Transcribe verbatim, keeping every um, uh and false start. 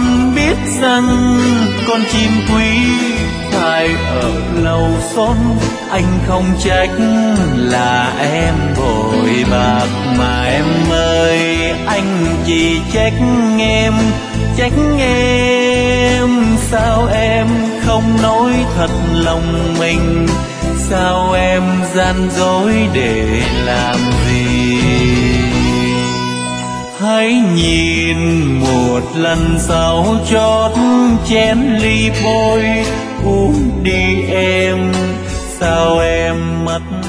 Anh biết rằng con chim quý phải ở lâu xót, anh không trách là em vội bạc mà em ơi, anh chỉ trách em, trách em. Sao em không nói thật lòng mình, sao em gian dối để làm gì? Hãy nhìn một lần sau chót chén ly bôi uống đi em, sao em mất